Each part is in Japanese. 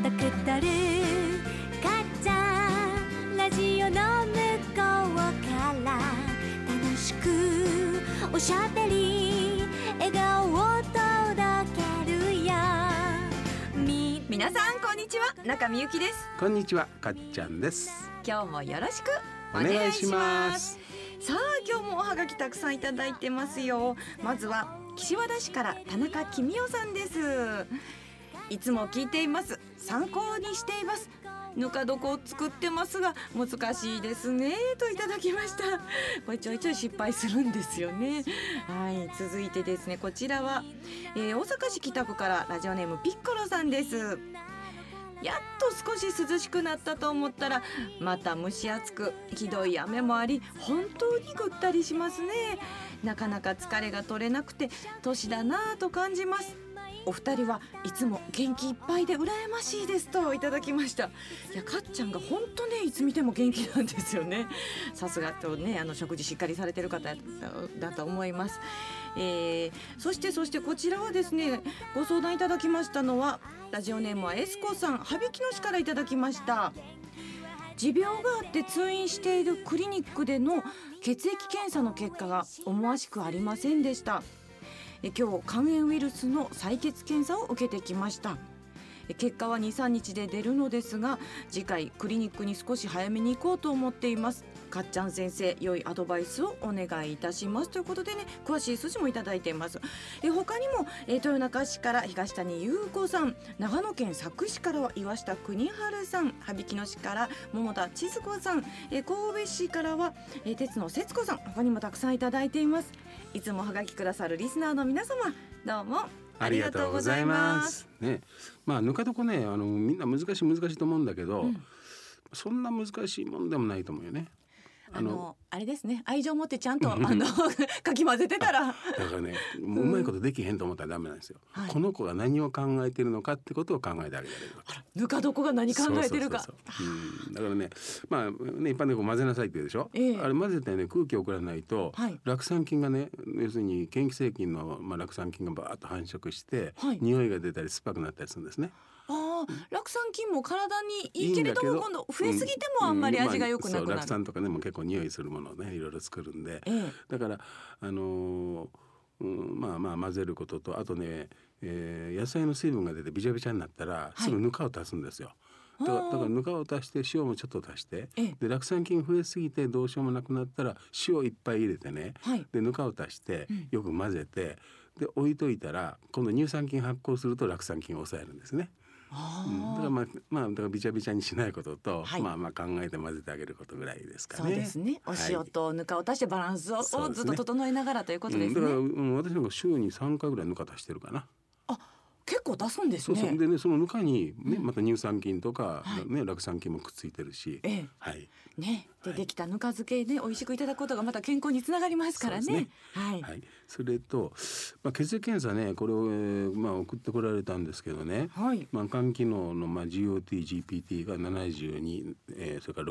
たくたるかっちゃんラジオの向こうから楽しくおしゃべり笑顔を届けるよ。 皆さんこんにちは、中みゆきです。 こんにちは、かっちゃんです。 今日もよろしくお願いします。 さあ今日もおはがきたくさんいただいてますよ。まずは岸和田市から田中公代さんです。いつも聞いています。参考にしています。ぬか床を作ってますが難しいですねといただきました。これちょいちょい失敗するんですよね。はい、続いてですね、こちらは、大阪市北区からラジオネームピッコロさんです。やっと少し涼しくなったと思ったらまた蒸し暑くひどい雨もあり本当にぐったりしますね。なかなか疲れが取れなくて年だなぁと感じます。お二人はいつも元気いっぱいで羨ましいですといただきました。いや、かっちゃんが本当ねいつ見ても元気なんですよね。さすがとね、食事しっかりされてる方だと思います。そしてこちらはですね、ご相談いただきましたのはラジオネームはエスコさん、羽曳野市からいただきました。持病があって通院しているクリニックでの血液検査の結果が思わしくありませんでした。今日肝炎ウイルスの採血検査を受けてきました。結果は 2,3 日で出るのですが次回クリニックに少し早めに行こうと思っています。かっちゃん先生、良いアドバイスをお願いいたしますということでね、詳しい数字もいただいています。他にも、豊中市から東谷優子さん、長野県佐久市からは岩下邦春さん、羽曳野市から桃田千鶴子さん、神戸市からは、鉄野節子さん、他にもたくさんいただいています。いつもはがきくださるリスナーの皆様、どうもありがとうございます。 ね、ぬか床ね、みんな難しいと思うんだけど、そんな難しいもんでもないと思うよね。 あれですね、愛情持ってちゃんとかき混ぜてたらだからね、もううまいことできへんと思ったらダメなんですよ、この子が何を考えてるのかってことを考えてあげられるわけ。 ぬか床が何考えてるか。 だからね、一般で混ぜなさいって言うでしょ、あれ混ぜてね空気を送らないと、酪酸菌がね、要するに嫌気性菌の、酪酸菌がバーッと繁殖して、匂いが出たり酸っぱくなったりするんですね。 酪酸菌も体にいいけれども今度増えすぎてもあんまり味が良くなくなる。 酪酸とかねも結構匂いするものをねいろいろ作るんで、だから混ぜることと、あとね、野菜の水分が出てビチャビチャになったらすぐぬかを足すんですよ。だからぬかを足して塩もちょっと足して、で酪酸菌増えすぎてどうしようもなくなったら塩いっぱい入れてね、でぬかを足してよく混ぜて、で置いといたら今度乳酸菌発酵すると酪酸菌を抑えるんですね。だからビチャビチャにしないことと、考えて混ぜてあげることぐらいですかね。 そうですね、お塩とぬかを足してバランスをずっと整えながらということですね。 だから私なんか週に3回ぐらいぬか足してるかな。 結構出すんですね。 でね、そのぬかに、また乳酸菌とか、酪酸菌もくっついてるし、でできたぬか漬けで美味しくいただくことがまた健康につながりますからね。それと、血液検査ね、これを、送ってこられたんですけどね、肝機能の、GOT、GPT が72、それから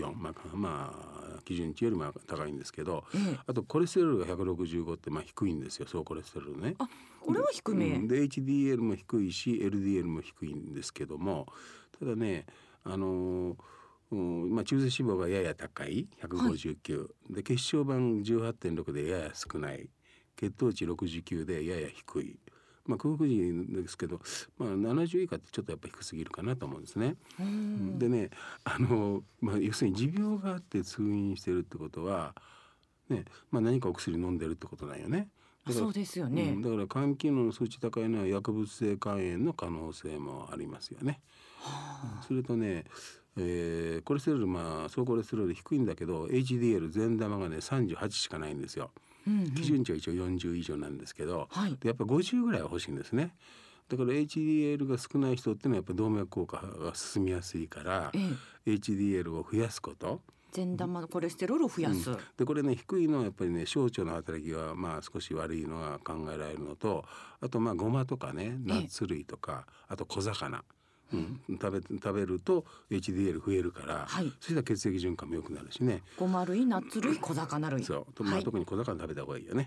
64、基準値よりも高いんですけど、あとコレステロールが165って低いんですよ、総コレステロールね。 これは低め、 で HDL も低いし LDL も低いんですけども、ただね、中性脂肪がやや高い159、で血小板 18.6 でやや少ない、血糖値69でやや低い、空腹時ですけど、70以下ってちょっとやっぱ低すぎるかなと思うんですね。でね、要するに持病があって通院してるってことは、何かお薬飲んでるってことなんよね。 そうですよね。 だから肝機能の数値高いのは薬物性肝炎の可能性もありますよね。それとね、コレステロール、総コレステロール低いんだけど HDL 善玉がね38しかないんですよ。基準値は一応40以上なんですけど、でやっぱ50ぐらいは欲しいんですね。だから HDL が少ない人っていうのはやっぱ動脈硬化が進みやすいから、HDL を増やすこと、 善玉のコレステロールを増やす、 でこれね低いのはやっぱりね小腸の働きが少し悪いのが考えられるのと、あとごまとかねナッツ類とか、あと小魚、食べると HDL 増えるから、そしたら血液循環も良くなるしね。 ごま類、ナッツ類、小魚類、 特に小魚食べた方がいいよね。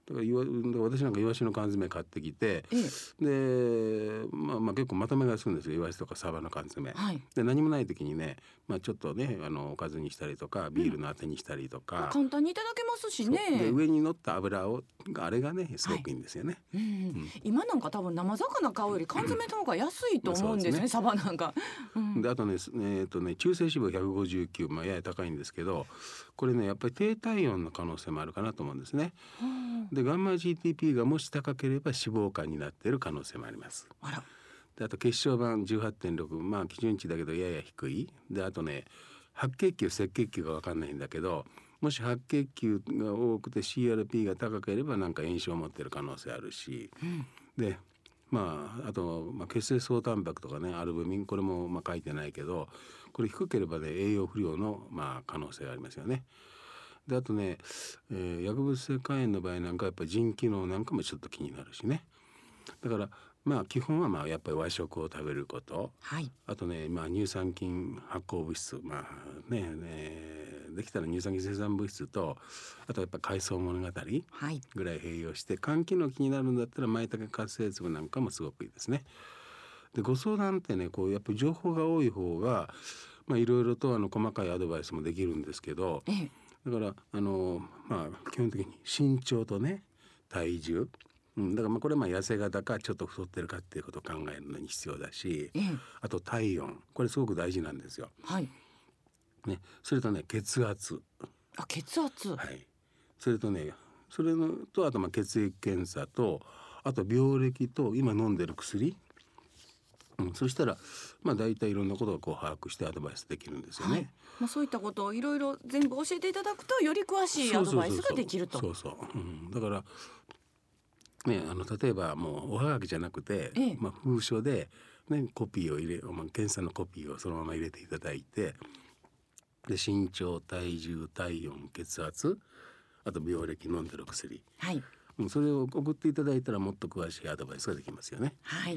だから私なんかイワシの缶詰買ってきて、で、結構まとめ買いするんですよ、イワシとかサバの缶詰、 はい、 で何もない時にね、ちょっとねおかずにしたりとかビールのあてにしたりとか、 簡単にいただけますしね。 で上に乗った油あれがねすごくいいんですよね、 今なんか多分生魚買うより缶詰の方が安いと思うんですね、サバなんか、 であとね、中性脂肪159、やや高いんですけど、これねやっぱり低体温の可能性もあるかなと思うんですね。でガンマ GTP がもし高ければ脂肪肝になっている可能性もあります。 あら。 であと血小板 18.6、基準値だけどやや低いで、あとね白血球赤血球が分かんないんだけど、もし白血球が多くて CRP が高ければなんか炎症を持っている可能性あるし、であと、血清総タンパクとかねアルブミン、これも書いてないけど、これ低ければね栄養不良の可能性がありますよね。であとね、薬物性肝炎の場合なんかやっぱり腎機能なんかもちょっと気になるしね。だから基本はやっぱり和食を食べること、 はい、 あとね、乳酸菌発酵物質、できたら乳酸菌生産物質と、あとやっぱり海藻物語ぐらい併用して、肝機能気になるんだったら舞茸活性粒なんかもすごくいいですね。でご相談ってねやっぱり情報が多い方がいろいろと細かいアドバイスもできるんですけど、だから基本的に身長とね体重、だからこれ痩せ型かちょっと太ってるかっていうことを考えるのに必要だし、あと体温、これすごく大事なんですよ。それとね血圧。 血圧。 それとねあと血液検査と、あと病歴と今飲んでる薬、そしたら大体いろんなことを把握してアドバイスできるんですよね。 そういったことをいろいろ全部教えていただくとより詳しいアドバイスができると。 だからね、例えばもうおはがきじゃなくて、封書で、コピーを入れ、検査のコピーをそのまま入れていただいて、で身長、体重、体温、血圧、あと病歴、飲んでる薬、それを送っていただいたらもっと詳しいアドバイスができますよね。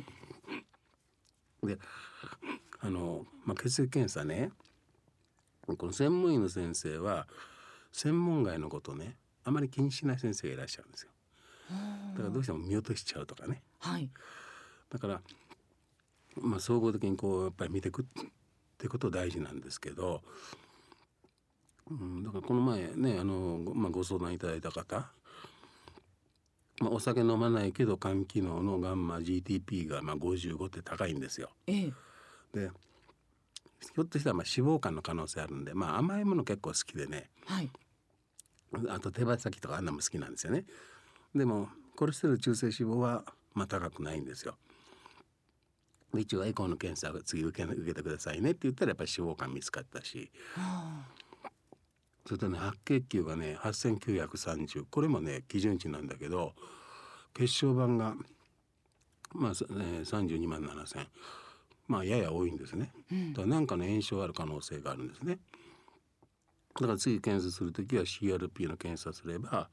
で血液検査ね、この専門医の先生は専門外のことねあまり気にしない先生がいらっしゃるんですよ。だからどうしても見落としちゃうとかね、だから総合的にやっぱり見ていくってこと大事なんですけど、だからこの前ねご相談いただいた方、お酒飲まないけど肝機能のガンマ GTP が55って高いんですよ。でひょっとしたら脂肪肝の可能性あるんで、甘いもの結構好きでね、あと手羽先とかあんなも好きなんですよね。でもコレステロール中性脂肪は高くないんですよ。一応エコーの検査を次受けてくださいねって言ったらやっぱり脂肪肝見つかったし、それとね白血球がね8930、これもね基準値なんだけど血小板が32万7000、やや多いんですね。だから何かの炎症がある可能性があるんですね。だから次検査するときは CRP の検査すれば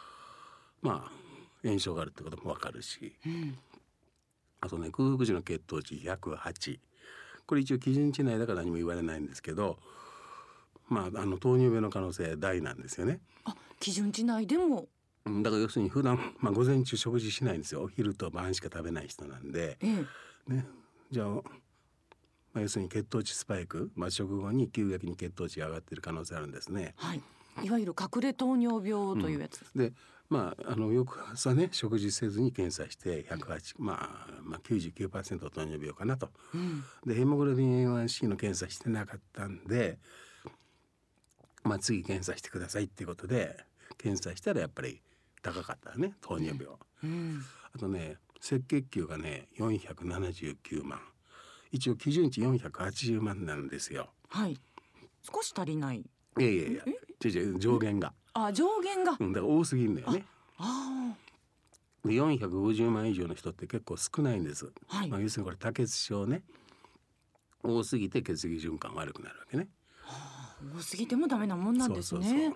炎症があるってことも分かるし、あとね空腹時の血糖値108、これ一応基準値内だから何も言われないんですけど、糖尿病の可能性大なんですよね。 基準値内でも。 だから要するに普段午前中食事しないんですよ。お昼と晩しか食べない人なんで、じゃあ要するに血糖値スパイク、食後に急激に血糖値が上がっている可能性あるんですね。 いわゆる隠れ糖尿病というやつで翌朝ね食事せずに検査して108、99% 糖尿病かなと、でヘモグロビン A1C の検査してなかったんで、次検査してくださいっていうことで検査したらやっぱり高かったね、糖尿病、あとね赤血球がね479万、一応基準値480万なんですよ。 少し足りない。 いや上限が上限が、 だから多すぎるんだよね。で450万以上の人って結構少ないんです。要するにこれ多血症ね、多すぎて血液循環悪くなるわけね。 多すぎてもダメなもんなんですね。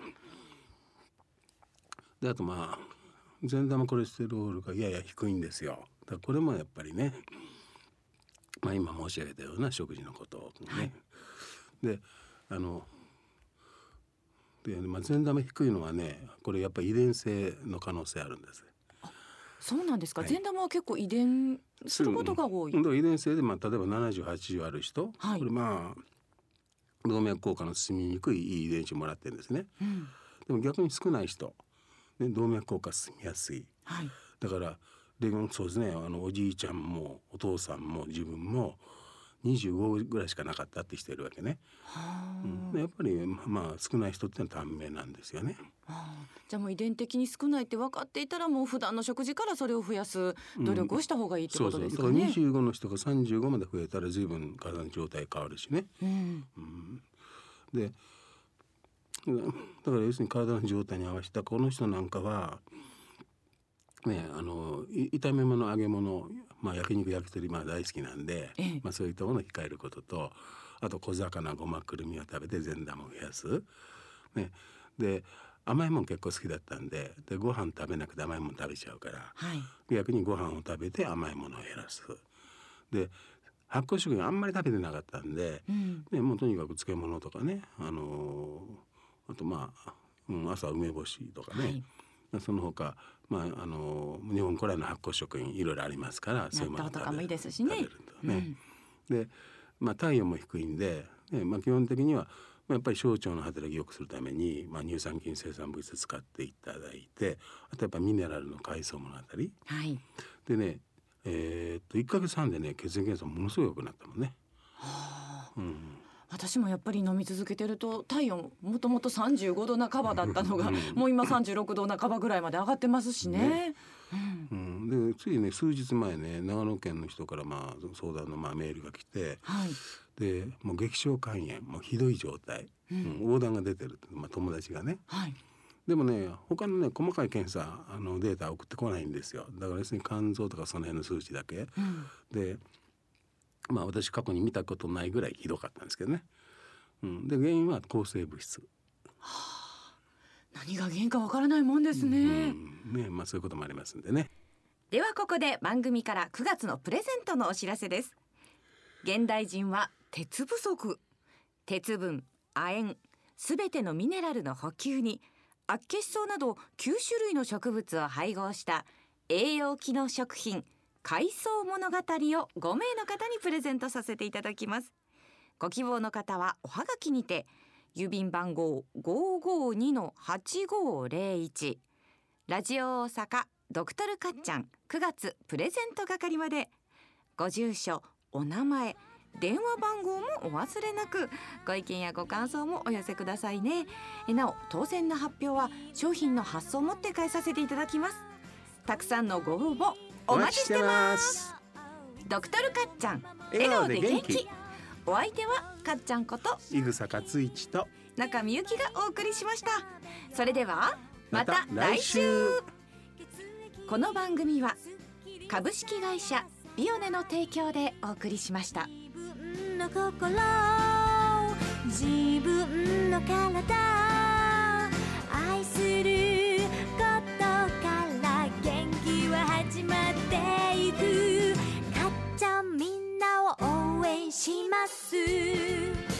であと善玉コレステロールがやや低いんですよ。だからこれもやっぱりね、今申し上げたような食事のことをね、でで、善玉低いのはね、これやっぱり遺伝性の可能性あるんです。 そうなんですか、 はい、 善玉は結構遺伝することが多い。 遺伝性で、例えば70、80ある人、 はい、 これ動脈硬化の進みにくいいい遺伝子もらってるんですね、でも逆に少ない人、ね、動脈硬化進みやすい、 はい、 だからそうですね、おじいちゃんもお父さんも自分も25ぐらいしかなかったってしているわけね。でやっぱり少ない人ってのは短命なんですよね。 じゃあもう遺伝的に少ないって分かっていたら、もう普段の食事からそれを増やす努力をした方がいいってことですかね。 そうだから25の人が35まで増えたら随分体の状態変わるしね、でだから要するに体の状態に合わせたこの人なんかはね、炒め物揚げ物、焼肉焼き鳥大好きなんで、そういったものを控えることと、あと小魚ごまくるみを食べて善玉を増やす、ね、で甘いもん結構好きだったんで、ご飯食べなくて甘いもん食べちゃうから、逆にご飯を食べて甘いものを減らす。で発酵食品あんまり食べてなかったんで、もうとにかく漬物とかね、あと朝梅干しとかね、その他、日本古来の発酵食品いろいろありますから、そういうものを食べるとね。で、体温も低いんで、基本的にはやっぱり小腸の働きを良くするために、乳酸菌生産物質使っていただいて、あとやっぱミネラルの海藻物語、でね、1ヶ月半でね、血液検査ものすごい良くなったもんね。 私もやっぱり飲み続けてると、体温もともと35度半ばだったのがもう今36度半ばぐらいまで上がってますしね。 でついね、数日前ね、長野県の人から相談のメールが来て、でもう激小肝炎、もうひどい状態、横断が出てるって、友達がね、でもね、他のね細かい検査データ送ってこないんですよ。だから要するに肝臓とかその辺の数値だけ、で私過去に見たことないぐらいひどかったんですけどね、で原因は抗生物質、 何が原因かわからないもんですね。 そういうこともありますんでね。 ではここで番組から9月のプレゼントのお知らせです。現代人は鉄不足、鉄分、亜鉛、すべてのミネラルの補給にアッケシソウなど9種類の植物を配合した栄養機能食品海藻物語を5名の方にプレゼントさせていただきます。ご希望の方はおはがきにて、郵便番号 552-8501 ラジオ大阪ドクトルかっちゃん9月プレゼント係まで。ご住所、お名前、電話番号もお忘れなく。ご意見やご感想もお寄せくださいね。なお当選の発表は商品の発送をもって返させていただきます。たくさんのご応募お待ちしてます。ドクトルかっちゃん、笑顔で元気。お相手はかっちゃんこと井草勝一と中みゆきがお送りしました。それではまた来週。この番組は株式会社ビオネの提供でお送りしました。 自分の心、自分の体、愛することから元気は始まっていく。かっちゃんみんなを応援します。